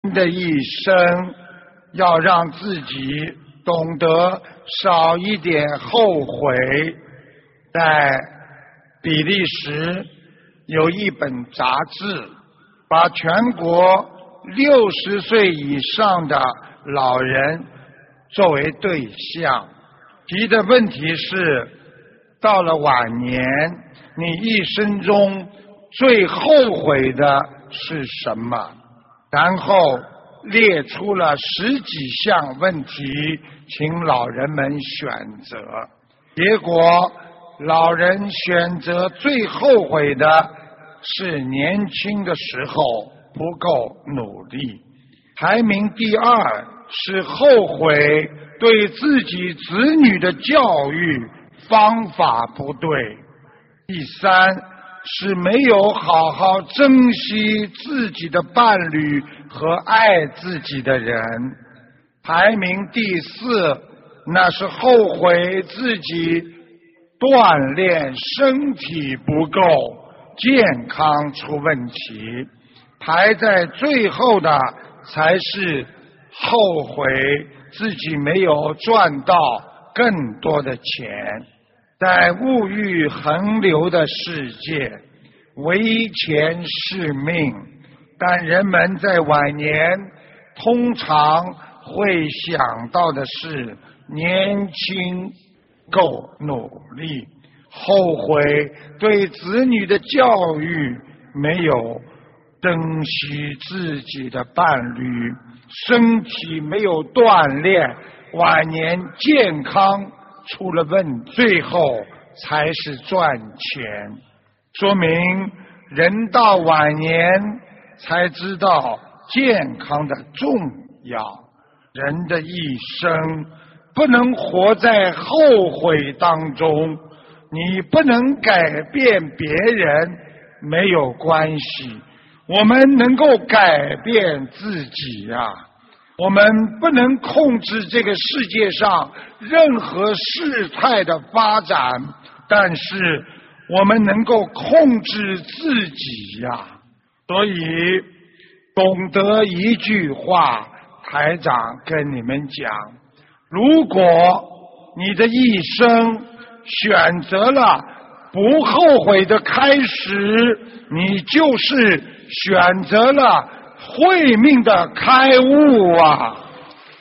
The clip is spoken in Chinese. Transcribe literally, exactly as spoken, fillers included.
的一生要让自己懂得少一点后悔。在比利时有一本杂志，把全国六十岁以上的老人作为对象，提的问题是：到了晚年，你一生中最后悔的是什么？然后列出了十几项问题，请老人们选择。结果老人选择最后悔的是年轻的时候不够努力，排名第二是后悔对自己子女的教育方法不对，第三是没有好好珍惜自己的伴侣和爱自己的人，排名第四那是后悔自己锻炼身体不够，健康出问题，排在最后的才是后悔自己没有赚到更多的钱。在物欲横流的世界，唯钱是命，但人们在晚年通常会想到的是年轻够努力，后悔对子女的教育没有珍惜自己的伴侣，身体没有锻炼，晚年健康出了问题，最后才是赚钱。说明人到晚年才知道健康的重要，人的一生不能活在后悔当中，你不能改变别人，没有关系，我们能够改变自己呀、啊。我们不能控制这个世界上任何事态的发展，但是我们能够控制自己呀、啊。所以懂得一句话，台长跟你们讲，如果你的一生选择了不后悔的开始，你就是选择了慧命的开悟啊！